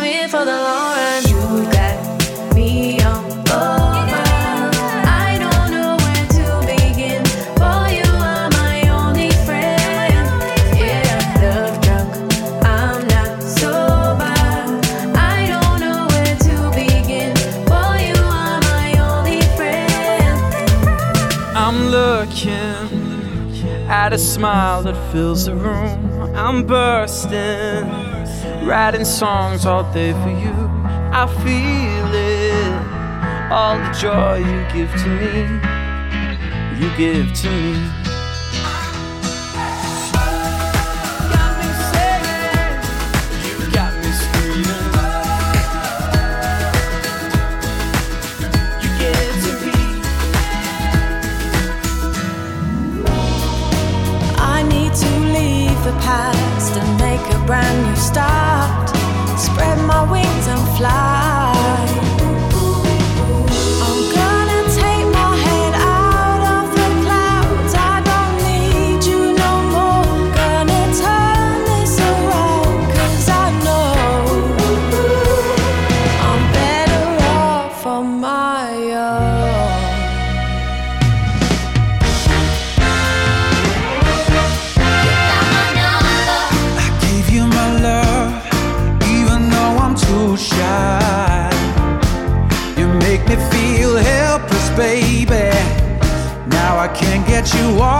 in for the long run. You got me on over. I don't know where to begin. For you are my only friend. Yeah, love drunk, I'm not sober. I don't know where to begin. For you are my only friend. I'm looking at a smile that fills the room. I'm bursting, writing songs all day for you. I feel it, all the joy you give to me, you give to me. Got me singing, you got me screaming. You give to me. I need to leave the past and make a brand new start. Spread my wings and fly. I'm gonna take my head out of the clouds. I don't need you no more. Gonna turn this around, 'cause I know I'm better off on my own. Too shy. You make me feel helpless, baby. Now I can't get you off